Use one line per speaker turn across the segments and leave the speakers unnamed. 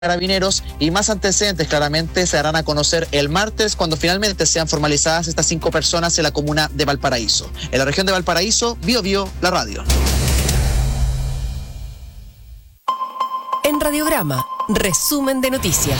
Carabineros, y más antecedentes claramente se darán a conocer el martes cuando finalmente sean formalizadas estas 5 personas en la comuna de Valparaíso. En la región de Valparaíso, Biobío, la radio.
En Radiograma, resumen de noticias.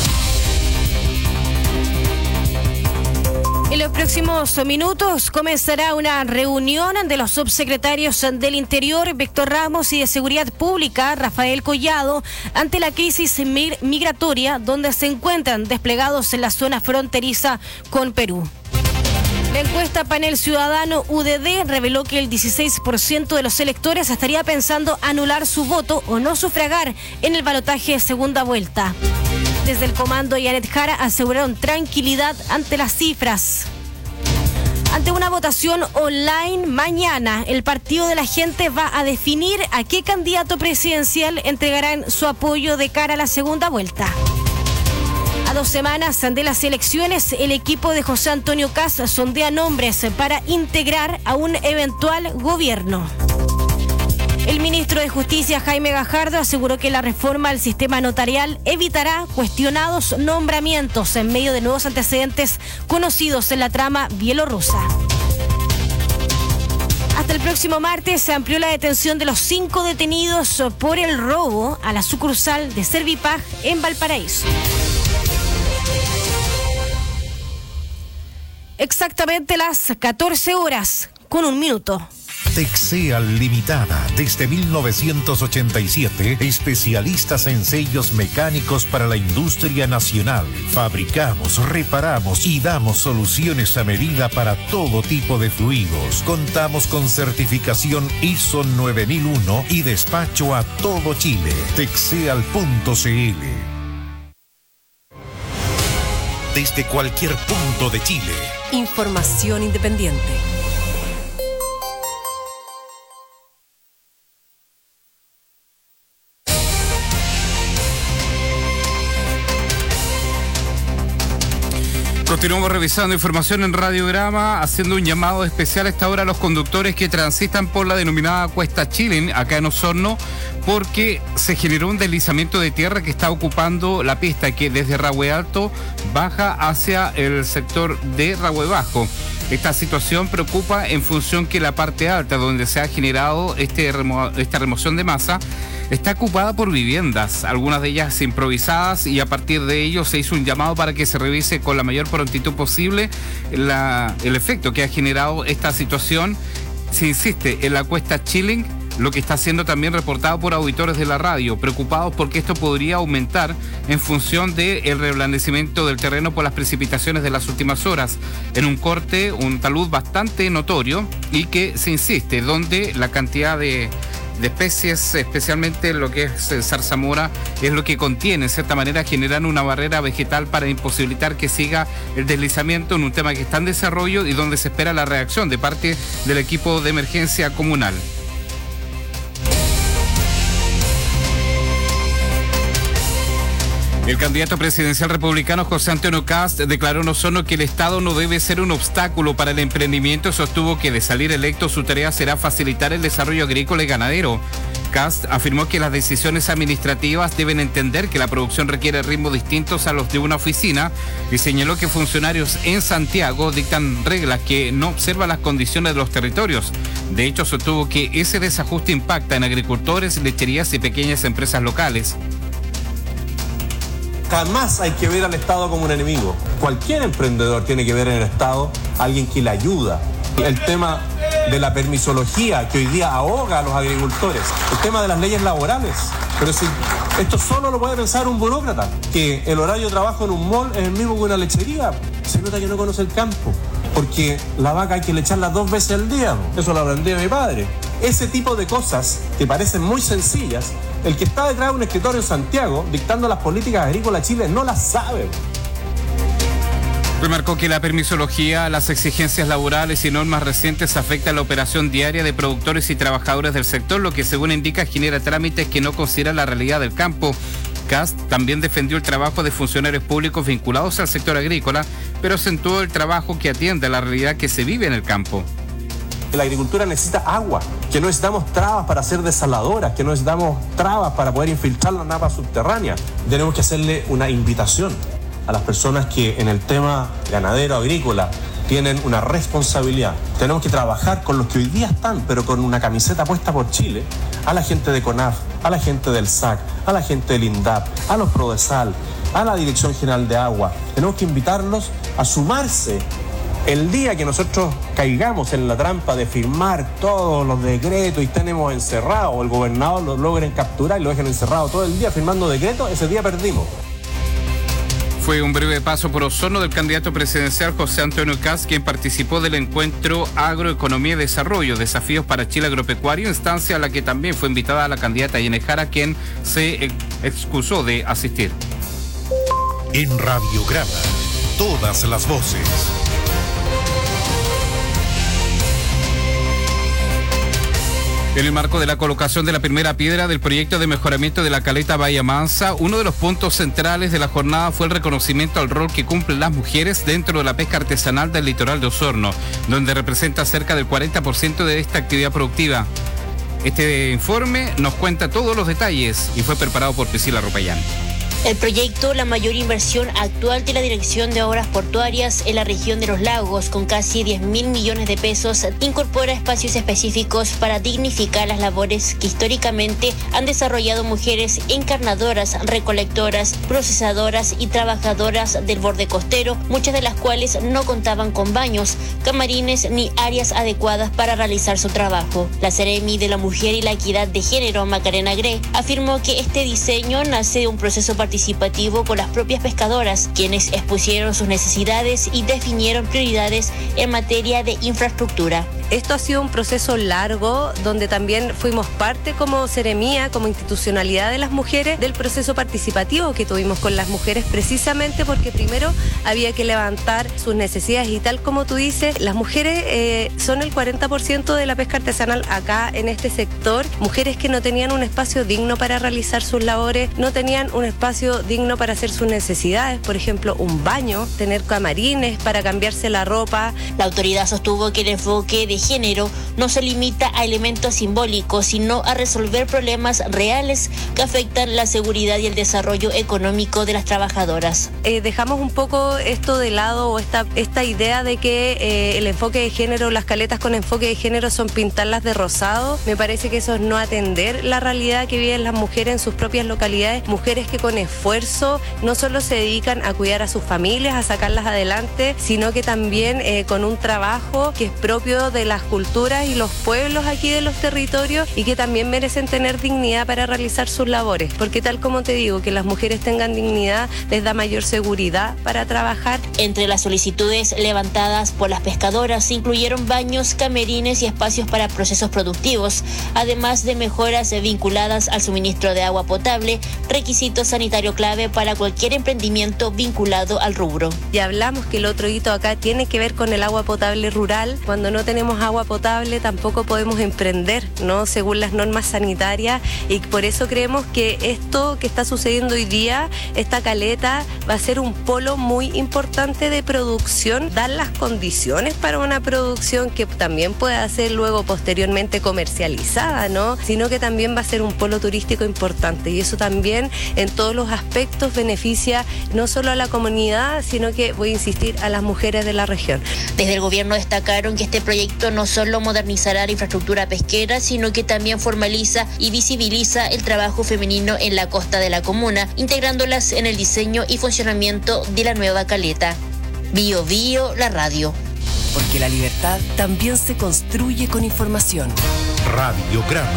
En los próximos minutos comenzará una reunión de los subsecretarios del Interior, Víctor Ramos, y de Seguridad Pública, Rafael Collado, ante la crisis migratoria donde se encuentran desplegados en la zona fronteriza con Perú. La encuesta Panel Ciudadano UDD reveló que el 16% de los electores estaría pensando anular su voto o no sufragar en el balotaje de segunda vuelta. Desde el comando Yanet Jara aseguraron tranquilidad ante las cifras. Ante una votación online mañana, el Partido de la Gente va a definir a qué candidato presidencial entregarán su apoyo de cara a la segunda vuelta. A 2 semanas de las elecciones, el equipo de José Antonio Kast sondea nombres para integrar a un eventual gobierno. El ministro de Justicia, Jaime Gajardo, aseguró que la reforma al sistema notarial evitará cuestionados nombramientos en medio de nuevos antecedentes conocidos en la trama bielorrusa. Hasta el próximo martes se amplió la detención de los 5 detenidos por el robo a la sucursal de Servipag en Valparaíso. Exactamente las 14:01.
Texeal Limitada, desde 1987, especialistas en sellos mecánicos para la industria nacional. Fabricamos, reparamos y damos soluciones a medida para todo tipo de fluidos. Contamos con certificación ISO 9001 y despacho a todo Chile. Texeal.cl. Desde cualquier punto de Chile.
Información independiente.
Continuamos revisando información en Radiograma, haciendo un llamado especial a esta hora a los conductores que transitan por la denominada Cuesta Chilling, acá en Osorno, porque se generó un deslizamiento de tierra que está ocupando la pista que desde Rahue Alto baja hacia el sector de Rahue Bajo. Esta situación preocupa en función que la parte alta, donde se ha generado esta remoción de masa, está ocupada por viviendas, algunas de ellas improvisadas, y a partir de ello se hizo un llamado para que se revise con la mayor prontitud posible el efecto que ha generado esta situación. Se insiste en la Cuesta Chilling, lo que está siendo también reportado por auditores de la radio, preocupados porque esto podría aumentar en función del reblandecimiento del terreno por las precipitaciones de las últimas horas, en un corte, un talud bastante notorio, y que se insiste, donde la cantidad de especies, especialmente lo que es el zarzamora, es lo que contiene, en cierta manera, generando una barrera vegetal para imposibilitar que siga el deslizamiento, en un tema que está en desarrollo y donde se espera la reacción de parte del equipo de emergencia comunal. El candidato presidencial republicano José Antonio Kast declaró en Osorno que el Estado no debe ser un obstáculo para el emprendimiento y sostuvo que de salir electo su tarea será facilitar el desarrollo agrícola y ganadero. Kast afirmó que las decisiones administrativas deben entender que la producción requiere ritmos distintos a los de una oficina y señaló que funcionarios en Santiago dictan reglas que no observan las condiciones de los territorios. De hecho, sostuvo que ese desajuste impacta en agricultores, lecherías y pequeñas empresas locales.
Jamás hay que ver al Estado como un enemigo. Cualquier emprendedor tiene que ver en el Estado a alguien que le ayuda. El tema de la permisología que hoy día ahoga a los agricultores. El tema de las leyes laborales. Pero si esto solo lo puede pensar un burócrata, que el horario de trabajo en un mall es el mismo que una lechería. Se nota que no conoce el campo. Porque la vaca hay que lecharla 2 veces al día. Eso lo aprendí de mi padre. Ese tipo de cosas que parecen muy sencillas, el que está detrás de un escritorio en Santiago dictando las políticas agrícolas de Chile no las sabe.
Remarcó que la permisología, las exigencias laborales y normas recientes afectan la operación diaria de productores y trabajadores del sector, lo que según indica genera trámites que no consideran la realidad del campo. Kast también defendió el trabajo de funcionarios públicos vinculados al sector agrícola, pero acentuó el trabajo que atiende a la realidad que se vive en el campo.
que la agricultura necesita agua, que no necesitamos trabas para hacer desaladoras, que no necesitamos trabas para poder infiltrar la napa subterránea. Tenemos que hacerle una invitación a las personas que en el tema ganadero, agrícola, tienen una responsabilidad. Tenemos que trabajar con los que hoy día están, pero con una camiseta puesta por Chile, a la gente de CONAF, a la gente del SAC, a la gente del INDAP, a los PRODESAL, a la Dirección General de Agua. Tenemos que invitarlos a sumarse. El día que nosotros caigamos en la trampa de firmar todos los decretos y tenemos encerrados, o el gobernador lo logren capturar y lo dejen encerrado todo el día firmando decretos, ese día perdimos.
Fue un breve paso por Osorno del candidato presidencial José Antonio Kast, quien participó del encuentro Agroeconomía y Desarrollo, Desafíos para Chile Agropecuario, instancia a la que también fue invitada la candidata Irene Jara, quien se excusó de asistir.
En Radiograma, todas las voces.
En el marco de la colocación de la primera piedra del proyecto de mejoramiento de la caleta Bahía Mansa, uno de los puntos centrales de la jornada fue el reconocimiento al rol que cumplen las mujeres dentro de la pesca artesanal del litoral de Osorno, donde representa cerca del 40% de esta actividad productiva. Este informe nos cuenta todos los detalles y fue preparado por Priscila Ropayán.
El proyecto, la mayor inversión actual de la Dirección de Obras Portuarias en la región de los lagos, con casi 10.000 millones de pesos, incorpora espacios específicos para dignificar las labores que históricamente han desarrollado mujeres encarnadoras, recolectoras, procesadoras y trabajadoras del borde costero, muchas de las cuales no contaban con baños, camarines ni áreas adecuadas para realizar su trabajo. La Seremi de la Mujer y la Equidad de Género, Macarena Gre, afirmó que este diseño nace de un proceso participativo con las propias pescadoras, quienes expusieron sus necesidades y definieron prioridades en materia de infraestructura.
Esto ha sido un proceso largo donde también fuimos parte como Seremía, como institucionalidad de las mujeres, del proceso participativo que tuvimos con las mujeres, precisamente porque primero había que levantar sus necesidades y tal como tú dices, las mujeres son el 40% de la pesca artesanal acá en este sector, mujeres que no tenían un espacio digno para realizar sus labores, no tenían un espacio digno para hacer sus necesidades, por ejemplo un baño, tener camarines para cambiarse la ropa.
La autoridad sostuvo que el enfoque de género no se limita a elementos simbólicos, sino a resolver problemas reales que afectan la seguridad y el desarrollo económico de las trabajadoras.
Dejamos un poco esto de lado, o esta idea de que el enfoque de género, las caletas con enfoque de género son pintarlas de rosado. Me parece que eso es no atender la realidad que viven las mujeres en sus propias localidades, mujeres que con esfuerzo no solo se dedican a cuidar a sus familias, a sacarlas adelante, sino que también con un trabajo que es propio de las culturas y los pueblos aquí de los territorios y que también merecen tener dignidad para realizar sus labores, porque tal como te digo, que las mujeres tengan dignidad les da mayor seguridad para trabajar.
Entre las solicitudes levantadas por las pescadoras se incluyeron baños, camerines y espacios para procesos productivos, además de mejoras vinculadas al suministro de agua potable, requisito sanitario clave para cualquier emprendimiento vinculado al rubro.
Y hablamos que el otro hito acá tiene que ver con el agua potable rural. Cuando no tenemos agua potable tampoco podemos emprender, ¿no? Según las normas sanitarias, y por eso creemos que esto que está sucediendo hoy día, esta caleta va a ser un polo muy importante de producción, dar las condiciones para una producción que también pueda ser luego posteriormente comercializada, ¿no? Sino que también va a ser un polo turístico importante, y eso también en todos los aspectos beneficia no solo a la comunidad, sino que, voy a insistir, a las mujeres de la región.
Desde el gobierno destacaron que este proyecto no solo modernizará la infraestructura pesquera, sino que también formaliza y visibiliza el trabajo femenino en la costa de la comuna, integrándolas en el diseño y funcionamiento de la nueva caleta. Bio Bio, la radio.
Porque la libertad también se construye con información.
Radiograma.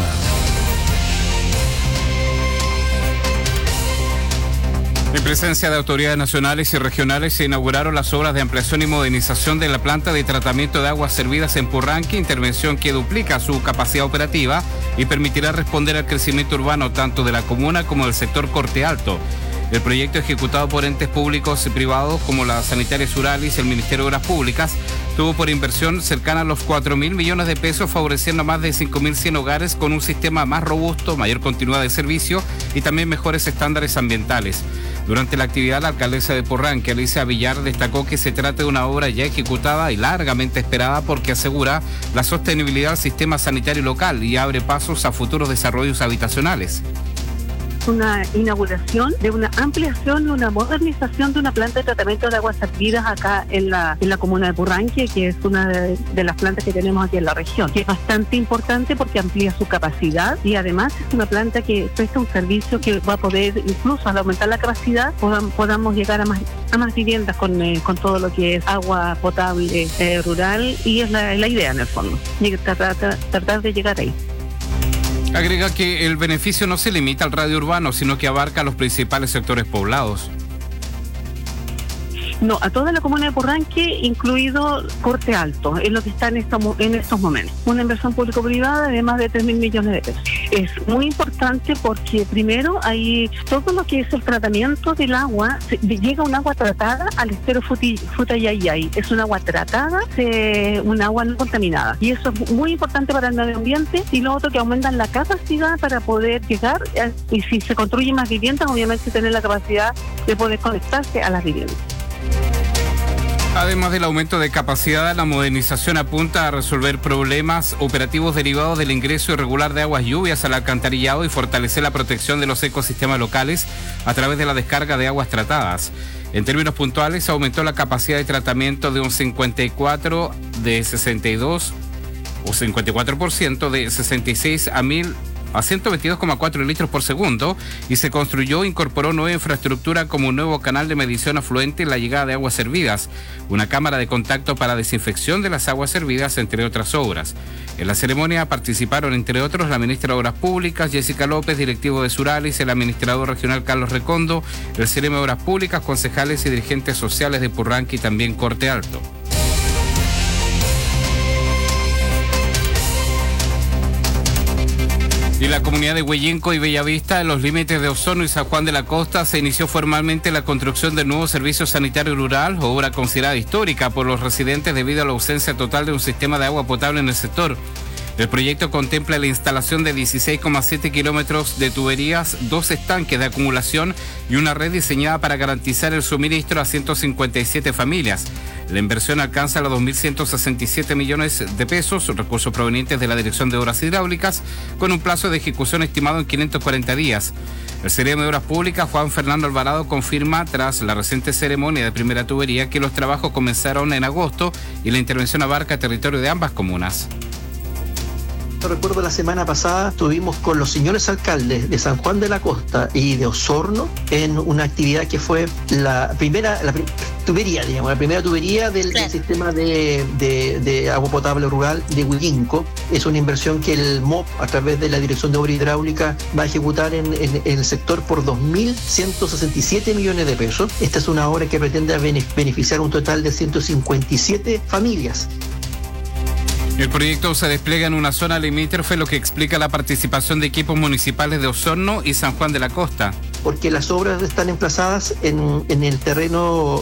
En presencia de autoridades nacionales y regionales se inauguraron las obras de ampliación y modernización de la planta de tratamiento de aguas servidas en Purranque, intervención que duplica su capacidad operativa y permitirá responder al crecimiento urbano tanto de la comuna como del sector Corte Alto. El proyecto, ejecutado por entes públicos y privados como la Sanitaria Suralis y el Ministerio de Obras Públicas, tuvo por inversión cercana a los 4.000 millones de pesos, favoreciendo a más de 5.100 hogares con un sistema más robusto, mayor continuidad de servicio y también mejores estándares ambientales. Durante la actividad, la alcaldesa de Purranque, Alicia Villar, destacó que se trata de una obra ya ejecutada y largamente esperada porque asegura la sostenibilidad del sistema sanitario local y abre pasos a futuros desarrollos habitacionales.
Una inauguración de una ampliación, una modernización de una planta de tratamiento de aguas servidas acá en la comuna de Purranque, que es una de las plantas que tenemos aquí en la región, que es bastante importante porque amplía su capacidad y además es una planta que presta un servicio que va a poder, incluso al aumentar la capacidad, podamos llegar a más viviendas con todo lo que es agua potable rural, y es la idea en el fondo, tratar de llegar ahí.
Agrega que el beneficio no se limita al radio urbano, sino que abarca los principales sectores poblados.
No, a toda la comuna de Purranque, incluido Corte Alto, es lo que está en estos momentos. Una inversión público-privada de más de 3.000 millones de pesos. Es muy importante porque primero hay todo lo que es el tratamiento del agua, llega un agua tratada al estero Futayayay. Es un agua tratada, un agua no contaminada. Y eso es muy importante para el medio ambiente. Y lo otro, que aumentan la capacidad para poder llegar, y si se construyen más viviendas, obviamente tener la capacidad de poder conectarse a las viviendas.
Además del aumento de capacidad, la modernización apunta a resolver problemas operativos derivados del ingreso irregular de aguas lluvias al alcantarillado y fortalecer la protección de los ecosistemas locales a través de la descarga de aguas tratadas. En términos puntuales, aumentó la capacidad de tratamiento de un 54% de 62 o 54% de 66 a 122,4 litros por segundo y se construyó e incorporó nueva infraestructura como un nuevo canal de medición afluente y la llegada de aguas servidas, una cámara de contacto para desinfección de las aguas servidas, entre otras obras. En la ceremonia participaron, entre otros, la ministra de Obras Públicas, Jessica López, directivo de Suralis, el administrador regional Carlos Recondo, el CEREME de Obras Públicas, concejales y dirigentes sociales de Purranque y también Corte Alto. Y la comunidad de Huellinco y Bellavista, en los límites de Osorno y San Juan de la Costa, se inició formalmente la construcción del nuevo servicio sanitario rural, obra considerada histórica por los residentes debido a la ausencia total de un sistema de agua potable en el sector. El proyecto contempla la instalación de 16,7 kilómetros de tuberías, 2 estanques de acumulación y una red diseñada para garantizar el suministro a 157 familias. La inversión alcanza los 2.167 millones de pesos, recursos provenientes de la Dirección de Obras Hidráulicas, con un plazo de ejecución estimado en 540 días. El CEREME de Obras Públicas, Juan Fernando Alvarado, confirma, tras la reciente ceremonia de primera tubería, que los trabajos comenzaron en agosto y la intervención abarca territorio de ambas comunas.
Recuerdo la semana pasada estuvimos con los señores alcaldes de San Juan de la Costa y de Osorno en una actividad que fue la primera tubería del sistema de agua potable rural de Huellinco. Es una inversión que el MOP, a través de la Dirección de Obras Hidráulicas, va a ejecutar en el sector por 2.167 millones de pesos. Esta es una obra que pretende beneficiar un total de 157 familias.
El proyecto se despliega en una zona limítrofe, lo que explica la participación de equipos municipales de Osorno y San Juan de la Costa.
Porque las obras están emplazadas en el terreno,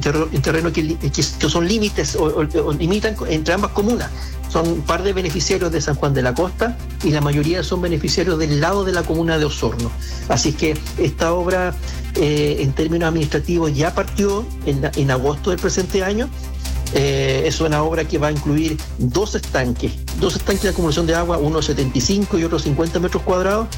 que son límites o limitan entre ambas comunas. Son un par de beneficiarios de San Juan de la Costa y la mayoría son beneficiarios del lado de la comuna de Osorno. Así que esta obra, en términos administrativos, ya partió en agosto del presente año. Es una obra que va a incluir 2 estanques de acumulación de agua, uno 75 y otro 50 metros cuadrados.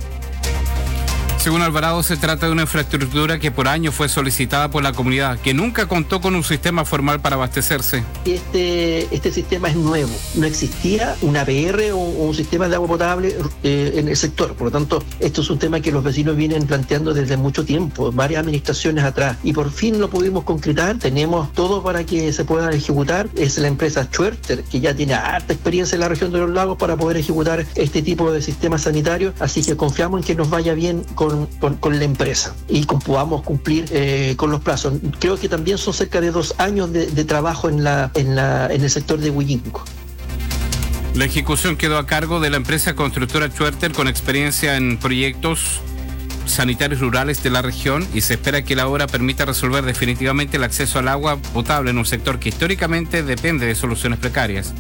Según Alvarado, se trata de una infraestructura que por años fue solicitada por la comunidad, que nunca contó con un sistema formal para abastecerse.
Este sistema es nuevo, no existía una APR o un sistema de agua potable en el sector. Por lo tanto, esto es un tema que los vecinos vienen planteando desde mucho tiempo, varias administraciones atrás, y por fin lo pudimos concretar. Tenemos todo para que se pueda ejecutar. Es la empresa Schwerter, que ya tiene harta experiencia en la región de los lagos para poder ejecutar este tipo de sistemas sanitarios, así que confiamos en que nos vaya bien con la empresa y podamos cumplir con los plazos. Creo que también son cerca de 2 años de trabajo en el sector de Huellinco.
La ejecución quedó a cargo de la empresa constructora Schwerter, con experiencia en proyectos sanitarios rurales de la región y se espera que la obra permita resolver definitivamente el acceso al agua potable en un sector que históricamente depende de soluciones precarias.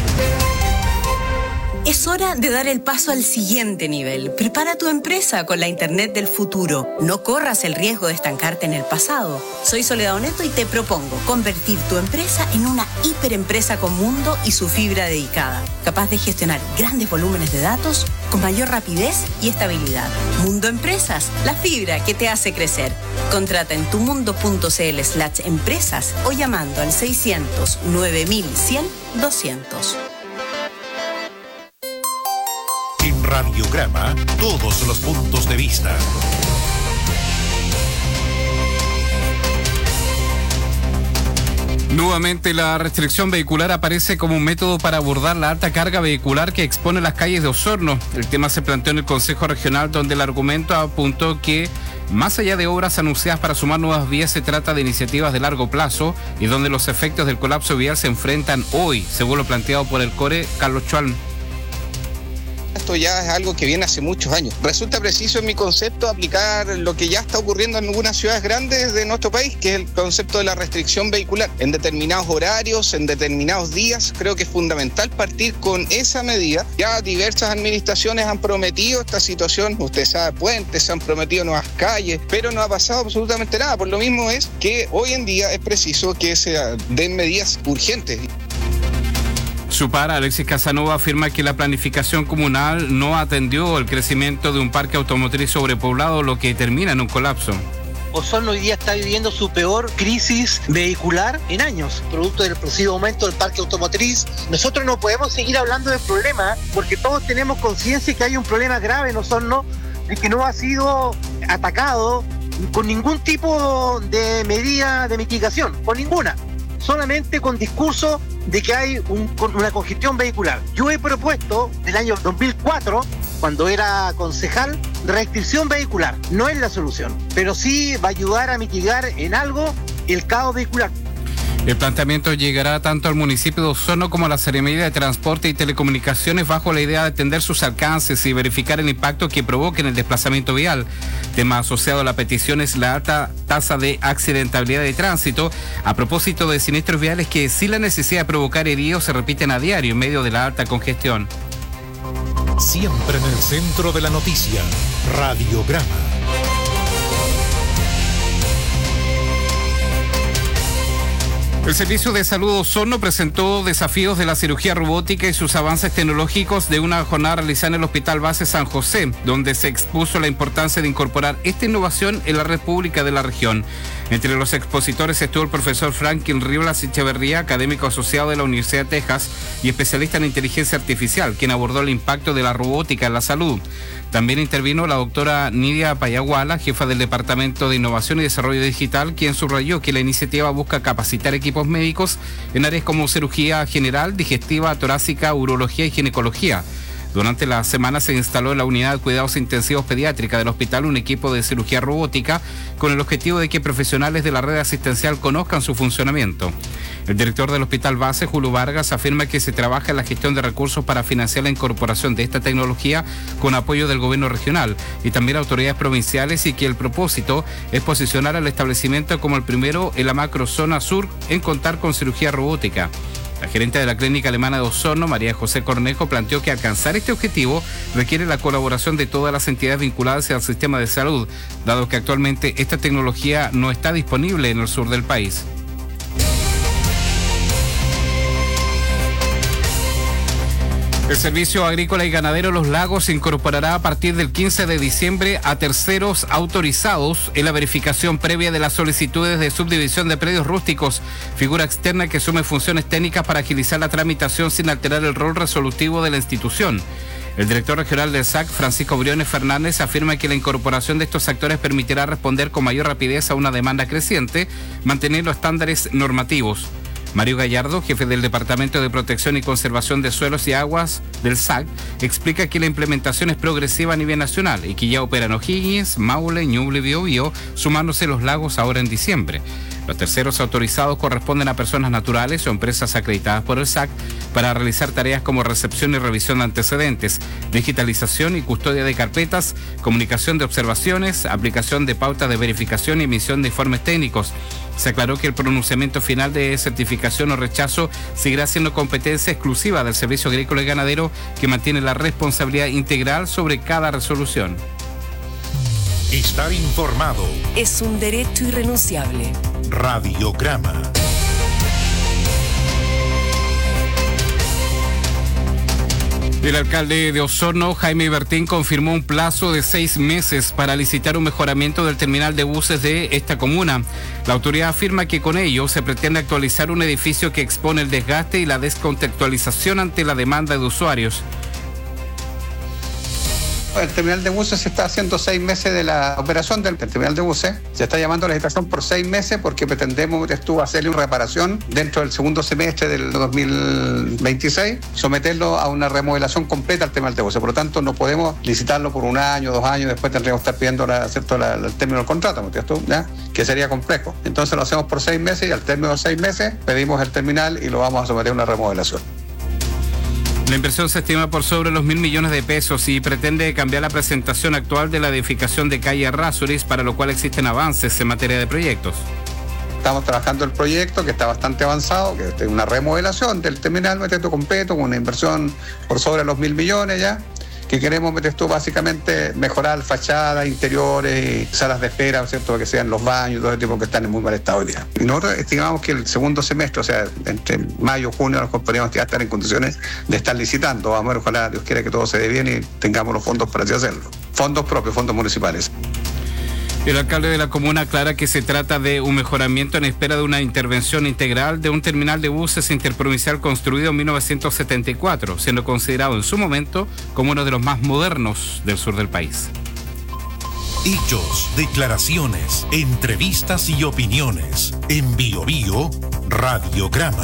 Es hora de dar el paso al siguiente nivel. Prepara tu empresa con la Internet del futuro. No corras el riesgo de estancarte en el pasado. Soy Soledad Oneto y te propongo convertir tu empresa en una hiperempresa con mundo y su fibra dedicada, capaz de gestionar grandes volúmenes de datos con mayor rapidez y estabilidad. Mundo Empresas, la fibra que te hace crecer. Contrata en tumundo.cl/empresas o llamando al 600 9100 200.
En Radiograma, todos los puntos de vista.
Nuevamente, la restricción vehicular aparece como un método para abordar la alta carga vehicular que expone las calles de Osorno. El tema se planteó en el Consejo Regional, donde el argumento apuntó que, más allá de obras anunciadas para sumar nuevas vías, se trata de iniciativas de largo plazo y donde los efectos del colapso vial se enfrentan hoy, según lo planteado por el CORE, Carlos Chuan.
Esto ya es algo que viene hace muchos años. Resulta preciso en mi concepto aplicar lo que ya está ocurriendo en algunas ciudades grandes de nuestro país, que es el concepto de la restricción vehicular. En determinados horarios, en determinados días, creo que es fundamental partir con esa medida. Ya diversas administraciones han prometido esta situación, usted sabe, puentes, han prometido nuevas calles, pero no ha pasado absolutamente nada. Por lo mismo es que hoy en día es preciso que se den medidas urgentes.
Su par, Alexis Casanova, afirma que la planificación comunal no atendió el crecimiento de un parque automotriz sobrepoblado, lo que termina en un colapso.
Osorno hoy día está viviendo su peor crisis vehicular en años, producto del progresivo aumento del parque automotriz. Nosotros no podemos seguir hablando del problema porque todos tenemos conciencia que hay un problema grave en Osorno y que no ha sido atacado con ningún tipo de medida de mitigación, con ninguna. Solamente con discurso de que hay una congestión vehicular. Yo he propuesto del año 2004, cuando era concejal, restricción vehicular. No es la solución, pero sí va a ayudar a mitigar en algo el caos vehicular.
El planteamiento llegará tanto al municipio de Osorno como a la Seremía de Transporte y Telecomunicaciones bajo la idea de atender sus alcances y verificar el impacto que provoque en el desplazamiento vial. Tema asociado a la petición es la alta tasa de accidentabilidad de tránsito a propósito de siniestros viales que, sin la necesidad de provocar heridos, se repiten a diario en medio de la alta congestión.
Siempre en el centro de la noticia, Radiograma.
El Servicio de Salud Osorno presentó desafíos de la cirugía robótica y sus avances tecnológicos de una jornada realizada en el Hospital Base San José, donde se expuso la importancia de incorporar esta innovación en la red pública de la región. Entre los expositores estuvo el profesor Franklin Rivas Echeverría, académico asociado de la Universidad de Texas y especialista en inteligencia artificial, quien abordó el impacto de la robótica en la salud. También intervino la doctora Nidia Payaguala, jefa del Departamento de Innovación y Desarrollo Digital, quien subrayó que la iniciativa busca capacitar equipos médicos en áreas como cirugía general, digestiva, torácica, urología y ginecología. Durante la semana se instaló en la unidad de cuidados intensivos pediátrica del hospital un equipo de cirugía robótica con el objetivo de que profesionales de la red asistencial conozcan su funcionamiento. El director del Hospital Base, Julio Vargas, afirma que se trabaja en la gestión de recursos para financiar la incorporación de esta tecnología con apoyo del gobierno regional y también autoridades provinciales y que el propósito es posicionar al establecimiento como el primero en la macrozona sur en contar con cirugía robótica. La gerente de la Clínica Alemana de Osorno, María José Cornejo, planteó que alcanzar este objetivo requiere la colaboración de todas las entidades vinculadas al sistema de salud, dado que actualmente esta tecnología no está disponible en el sur del país. El Servicio Agrícola y Ganadero Los Lagos se incorporará a partir del 15 de diciembre a terceros autorizados en la verificación previa de las solicitudes de subdivisión de predios rústicos, figura externa que asume funciones técnicas para agilizar la tramitación sin alterar el rol resolutivo de la institución. El director regional del SAC, Francisco Briones Fernández, afirma que la incorporación de estos actores permitirá responder con mayor rapidez a una demanda creciente, manteniendo estándares normativos. Mario Gallardo, jefe del Departamento de Protección y Conservación de Suelos y Aguas del SAC, explica que la implementación es progresiva a nivel nacional y que ya operan O'Higgins, Maule, Ñuble y Biobío, sumándose Los Lagos ahora en diciembre. Los terceros autorizados corresponden a personas naturales o empresas acreditadas por el SAC para realizar tareas como recepción y revisión de antecedentes, digitalización y custodia de carpetas, comunicación de observaciones, aplicación de pautas de verificación y emisión de informes técnicos. Se aclaró que el pronunciamiento final de certificación o rechazo seguirá siendo competencia exclusiva del Servicio Agrícola y Ganadero, que mantiene la responsabilidad integral sobre cada resolución.
Estar informado
es un derecho irrenunciable.
Radiograma.
El alcalde de Osorno, Jaime Bertín, confirmó un plazo de 6 meses para licitar un mejoramiento del terminal de buses de esta comuna. La autoridad afirma que con ello se pretende actualizar un edificio que expone el desgaste y la descontextualización ante la demanda de usuarios.
El terminal de buses se está haciendo 6 meses de la operación del terminal de buses. Se está llamando a la licitación por 6 meses porque pretendemos hacerle una reparación dentro del segundo semestre del 2026, someterlo a una remodelación completa al terminal de buses. Por lo tanto, no podemos licitarlo por 1 año, 2 años, después tendríamos que estar pidiendo el término del contrato, ¿ya? Que sería complejo. Entonces lo hacemos por 6 meses y al término de 6 meses pedimos el terminal y lo vamos a someter a una remodelación.
La inversión se estima por sobre los 1.000 millones de pesos y pretende cambiar la presentación actual de la edificación de calle Errázuriz, para lo cual existen avances en materia de proyectos.
Estamos trabajando el proyecto que está bastante avanzado, que es una remodelación del terminal completo con una inversión por sobre los 1.000 millones ya, que queremos básicamente mejorar fachada, interiores y salas de espera, ¿cierto? Para que sean los baños, todo ese tipo que están en muy mal estado hoy día. Y nosotros estimamos que el segundo semestre, o sea, entre mayo y junio, nos podríamos ya estar en condiciones de estar licitando. Vamos a ver, ojalá Dios quiera que todo se dé bien y tengamos los fondos para así hacerlo. Fondos propios, fondos municipales.
El alcalde de la comuna aclara que se trata de un mejoramiento en espera de una intervención integral de un terminal de buses interprovincial construido en 1974, siendo considerado en su momento como uno de los más modernos del sur del país.
Hechos, declaraciones, entrevistas y opiniones. En Bio Bio, Radiograma.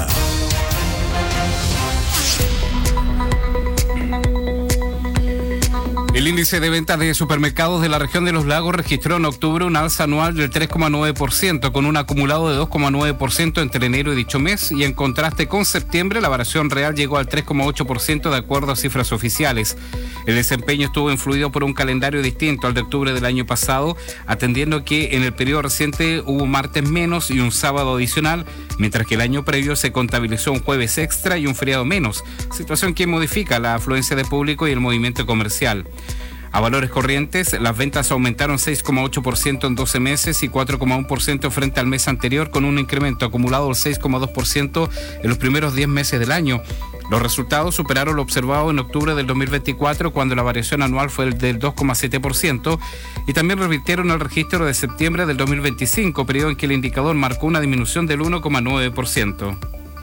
El índice de ventas de supermercados de la región de Los Lagos registró en octubre un alza anual del 3,9%, con un acumulado de 2,9% entre enero y dicho mes, y en contraste con septiembre la variación real llegó al 3,8% de acuerdo a cifras oficiales. El desempeño estuvo influido por un calendario distinto al de octubre del año pasado, atendiendo que en el periodo reciente hubo martes menos y un sábado adicional, mientras que el año previo se contabilizó un jueves extra y un feriado menos, situación que modifica la afluencia de público y el movimiento comercial. A valores corrientes, las ventas aumentaron 6,8% en 12 meses y 4,1% frente al mes anterior, con un incremento acumulado del 6,2% en los primeros 10 meses del año. Los resultados superaron lo observado en octubre del 2024, cuando la variación anual fue del 2,7%, y también revirtieron el registro de septiembre del 2025, periodo en que el indicador marcó una disminución del 1,9%.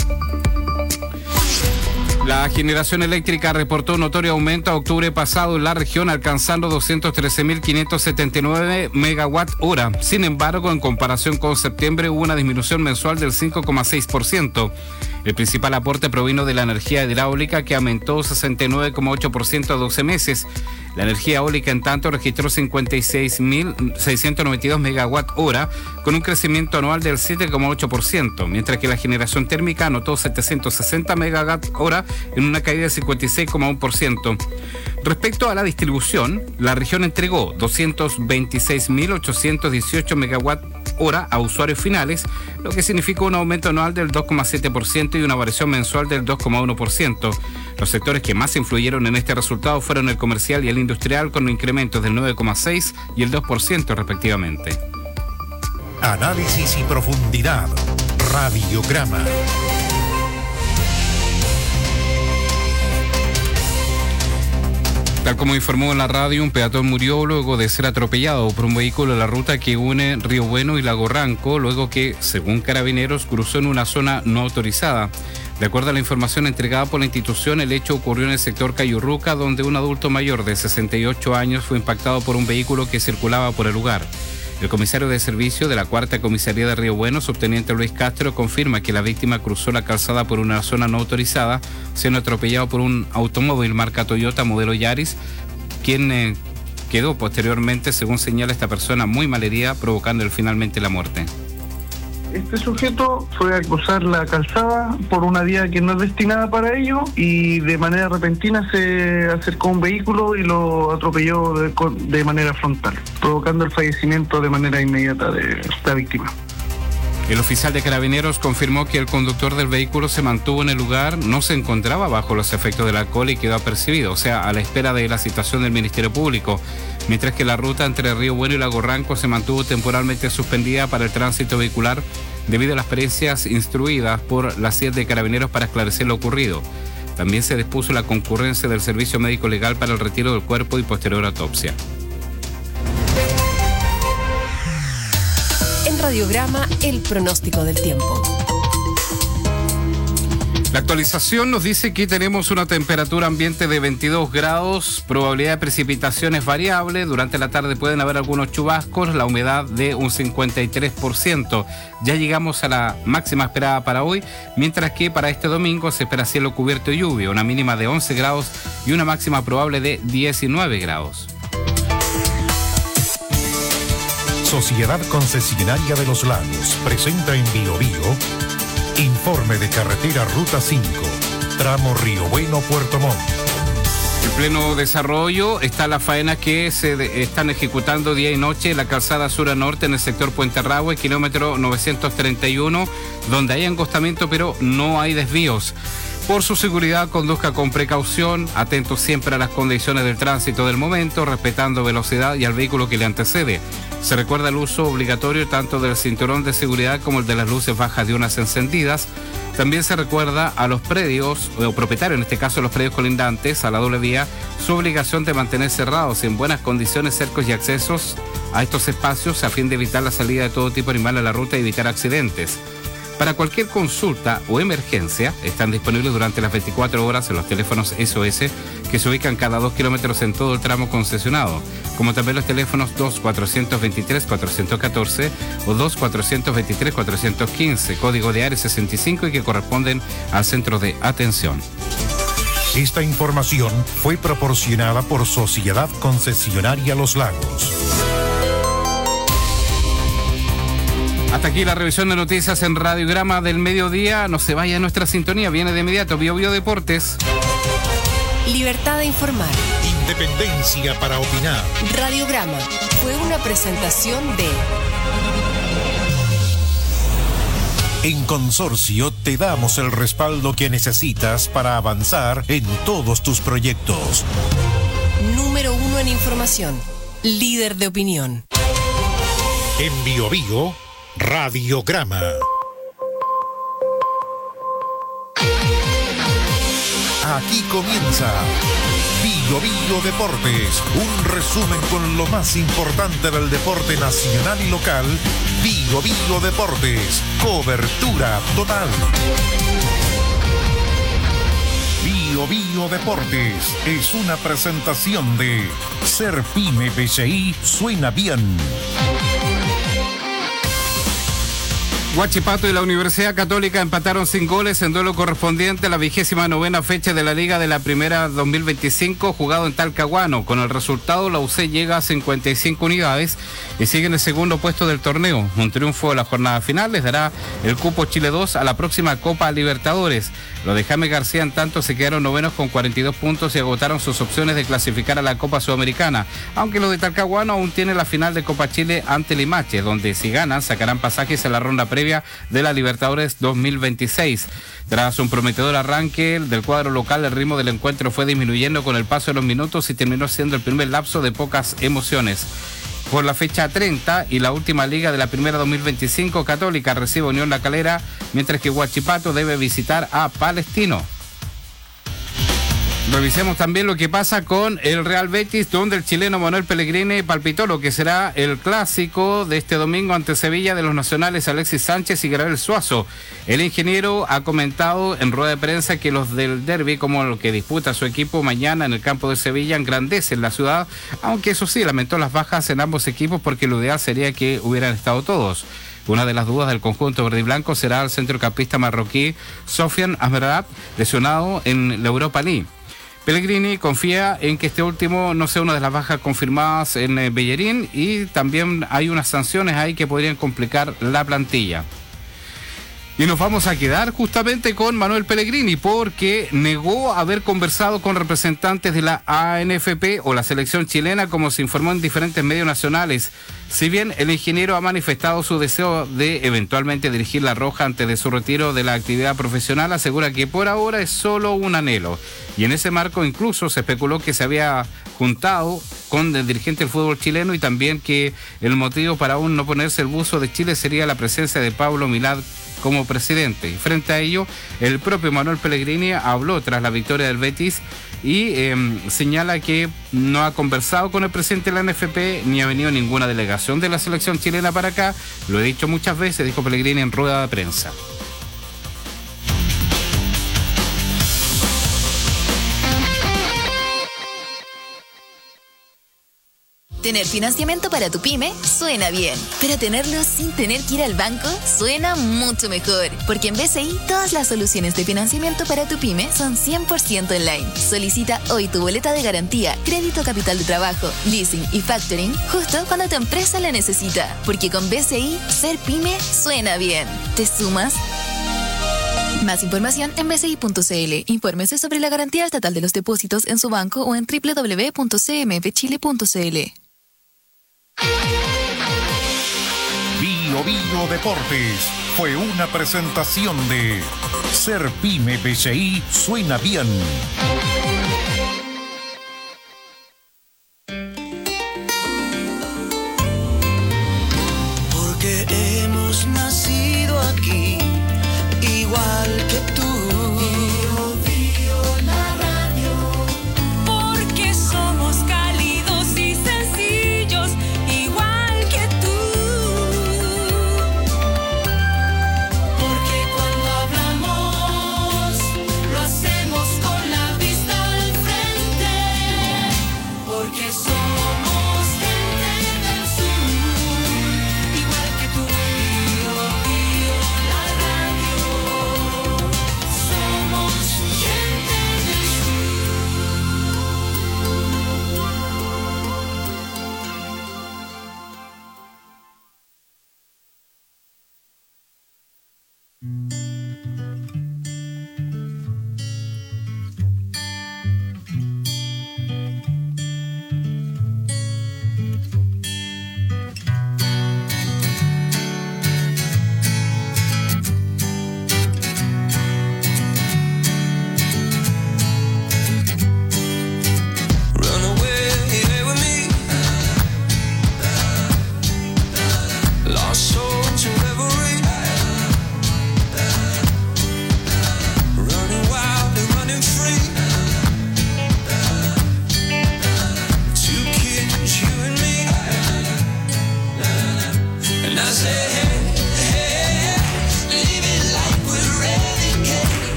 La generación eléctrica reportó un notorio aumento a octubre pasado en la región, alcanzando 213.579 megawatt hora. Sin embargo, en comparación con septiembre hubo una disminución mensual del 5,6%. El principal aporte provino de la energía hidráulica, que aumentó 69,8% a 12 meses. La energía eólica, en tanto, registró 56.692 megawatt hora, con un crecimiento anual del 7,8%, mientras que la generación térmica anotó 760 megawatt hora en una caída del 56,1%. Respecto a la distribución, la región entregó 226.818 megawatt hora a usuarios finales, lo que significa un aumento anual del 2,7% y una variación mensual del 2,1%. Los sectores que más influyeron en este resultado fueron el comercial y el industrial, con incrementos del 9,6% y el 2% respectivamente.
Análisis y profundidad. Radiograma.
Tal como informó en la radio, un peatón murió luego de ser atropellado por un vehículo en la ruta que une Río Bueno y Lago Ranco, luego que, según Carabineros, cruzó en una zona no autorizada. De acuerdo a la información entregada por la institución, el hecho ocurrió en el sector Cayurruca, donde un adulto mayor de 68 años fue impactado por un vehículo que circulaba por el lugar. El comisario de servicio de la Cuarta Comisaría de Río Bueno, subteniente Luis Castro, confirma que la víctima cruzó la calzada por una zona no autorizada, siendo atropellado por un automóvil marca Toyota modelo Yaris, quien quedó posteriormente, según señala esta persona, muy malherida, provocando finalmente la muerte.
Este sujeto fue a cruzar la calzada por una vía que no es destinada para ello y de manera repentina se acercó a un vehículo y lo atropelló de manera frontal, provocando el fallecimiento de manera inmediata de la víctima.
El oficial de Carabineros confirmó que el conductor del vehículo se mantuvo en el lugar, no se encontraba bajo los efectos del alcohol y quedó apercibido, o sea, a la espera de la citación del Ministerio Público, mientras que la ruta entre Río Bueno y Lago Ranco se mantuvo temporalmente suspendida para el tránsito vehicular debido a las pericias instruidas por la CIED de Carabineros para esclarecer lo ocurrido. También se dispuso la concurrencia del Servicio Médico Legal para el retiro del cuerpo y posterior autopsia.
En Radiograma, el pronóstico del tiempo.
La actualización nos dice que tenemos una temperatura ambiente de 22 grados, probabilidad de precipitaciones variable, durante la tarde pueden haber algunos chubascos, la humedad de un 53%. Ya llegamos a la máxima esperada para hoy, mientras que para este domingo se espera cielo cubierto y lluvia, una mínima de 11 grados y una máxima probable de 19 grados.
Sociedad Concesionaria de los Lagos presenta en Biobío informe de carretera Ruta 5, tramo Río Bueno, Puerto Montt.
En pleno desarrollo está la faena que se están ejecutando día y noche en la calzada sur a norte en el sector Puente Arrahue, kilómetro 931, donde hay angostamiento pero no hay desvíos. Por su seguridad, conduzca con precaución, atento siempre a las condiciones del tránsito del momento, respetando velocidad y al vehículo que le antecede. Se recuerda el uso obligatorio tanto del cinturón de seguridad como el de las luces bajas diurnas encendidas. También se recuerda a los predios, o propietarios, en este caso los predios colindantes a la doble vía, su obligación de mantener cerrados en buenas condiciones cercos y accesos a estos espacios a fin de evitar la salida de todo tipo de animal a la ruta y evitar accidentes. Para cualquier consulta o emergencia, están disponibles durante las 24 horas en los teléfonos SOS que se ubican cada 2 kilómetros en todo el tramo concesionado, como también los teléfonos 2423-414 o 2423-415, código de área 65 y que corresponden al centro de atención.
Esta información fue proporcionada por Sociedad Concesionaria Los Lagos.
Hasta aquí la revisión de noticias en Radiograma del mediodía. No se vaya a nuestra sintonía, viene de inmediato Biobío Deportes.
Libertad de informar.
Independencia para opinar.
Radiograma fue una presentación de...
En Consorcio te damos el respaldo que necesitas para avanzar en todos tus proyectos.
Número 1 en información. Líder de opinión.
En Biobío, Radiograma. Aquí comienza Biobío Deportes, un resumen con lo más importante del deporte nacional y local. Biobío Deportes, cobertura total. Biobío Deportes es una presentación de Ser Pyme BCI suena bien.
Huachipato y la Universidad Católica empataron sin goles en duelo correspondiente a la 29ª fecha de la Liga de la Primera 2025 jugado en Talcahuano. Con el resultado, la UC llega a 55 unidades y sigue en el segundo puesto del torneo. Un triunfo de la jornada final les dará el cupo Chile 2 a la próxima Copa Libertadores. Los de Jaime García, en tanto, se quedaron novenos con 42 puntos y agotaron sus opciones de clasificar a la Copa Sudamericana, aunque los de Talcahuano aún tienen la final de Copa Chile ante Limache, donde si ganan sacarán pasajes a la ronda previa de la Libertadores 2026. Tras un prometedor arranque del cuadro local, el ritmo del encuentro fue disminuyendo con el paso de los minutos y terminó siendo el primer lapso de pocas emociones. Por la fecha 30 y la última liga de la Primera 2025, Católica recibe Unión La Calera, mientras que Huachipato debe visitar a Palestino. Revisemos también lo que pasa con el Real Betis, donde el chileno Manuel Pellegrini palpitó lo que será el clásico de este domingo ante Sevilla de los nacionales Alexis Sánchez y Gabriel Suazo. El ingeniero ha comentado en rueda de prensa que los del derbi, como lo que disputa su equipo mañana en el campo de Sevilla, engrandecen la ciudad, aunque eso sí, lamentó las bajas en ambos equipos porque lo ideal sería que hubieran estado todos. Una de las dudas del conjunto verde y blanco será el centrocampista marroquí Sofian Amrabat, lesionado en la Europa League. Pellegrini confía en que este último no sea una de las bajas confirmadas en Bellerín y también hay unas sanciones ahí que podrían complicar la plantilla. Y nos vamos a quedar justamente con Manuel Pellegrini porque negó haber conversado con representantes de la ANFP o la selección chilena, como se informó en diferentes medios nacionales. Si bien el ingeniero ha manifestado su deseo de eventualmente dirigir la Roja antes de su retiro de la actividad profesional, asegura que por ahora es solo un anhelo. Y en ese marco incluso se especuló que se había juntado con el dirigente del fútbol chileno y también que el motivo para aún no ponerse el buzo de Chile sería la presencia de Pablo Milad como presidente. Y frente a ello, el propio Manuel Pellegrini habló tras la victoria del Betis y señala que no ha conversado con el presidente de la NFP ni ha venido ninguna delegación de la selección chilena para acá. Lo he dicho muchas veces, dijo Pellegrini en rueda de prensa.
Tener financiamiento para tu pyme suena bien, pero tenerlo sin tener que ir al banco suena mucho mejor, porque en BCI todas las soluciones de financiamiento para tu pyme son 100% online. Solicita hoy tu boleta de garantía, crédito capital de trabajo, leasing y factoring justo cuando tu empresa la necesita, porque con BCI ser pyme suena bien. ¿Te sumas? Más información en bci.cl. Infórmese sobre la garantía estatal de los depósitos en su banco o en www.cmfchile.cl.
Bio Deportes fue una presentación de Ser Pyme BCI suena bien.